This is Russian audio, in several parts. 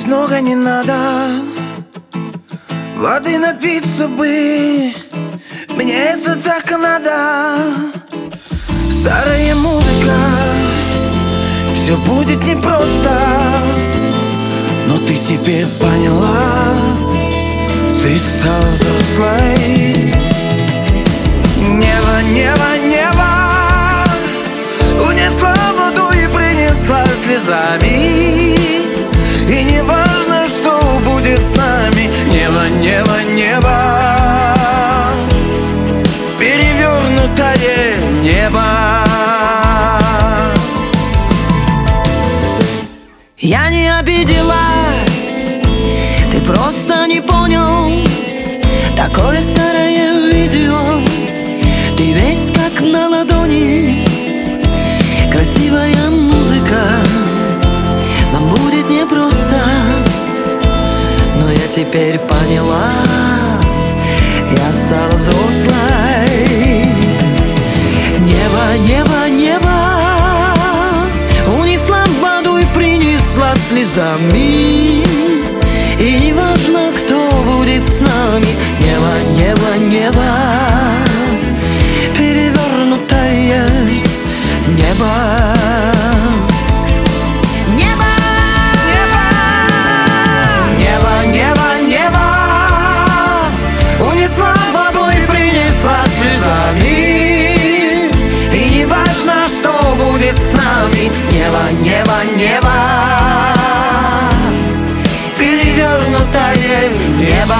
Есть много не надо, воды напиться бы, мне это так и надо. Старая музыка, все будет непросто, но ты теперь поняла, ты стала взрослой. Небо, небо, небо унесла воду и принесла слезами, и не важно, что будет с нами. Небо, небо, небо, перевернутое небо. Я не обиделась, ты просто не понял. Такое старое видео, ты весь как на ладони. Красивая музыка, нам будет непросто, но я теперь поняла, я стала взрослой. Небо, небо, небо унесла воду и принесла слезами, и не важно, кто будет с нами. Небо, небо, небо, перевернутое небо. Небо, небо, небо, небо унесла воду и принесла слезами, и не важно, что будет с нами. Небо, небо, небо, перевернутое небо.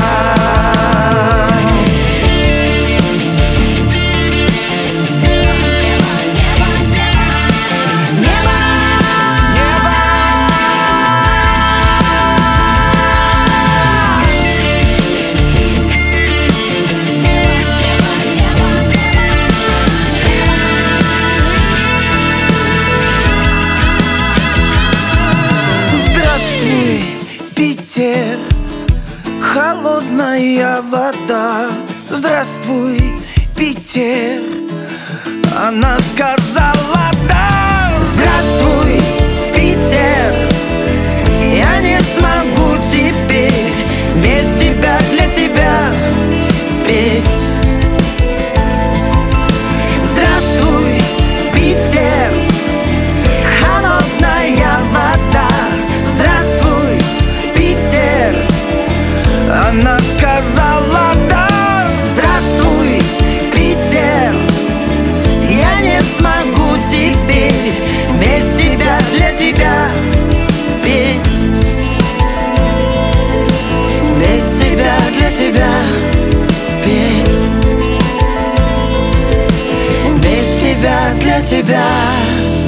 Питер, холодная вода. Здравствуй, Питер, она сказала да. Здравствуй, Питер, я не смогу теперь без тебя, для тебя петь. Здравствуй, Питер, холодная вода. Здравствуй, Питер, она сказала да. Здравствуй, Питер, я не смогу теперь без тебя, для тебя петь. Без тебя, для тебя петь. Без тебя, для тебя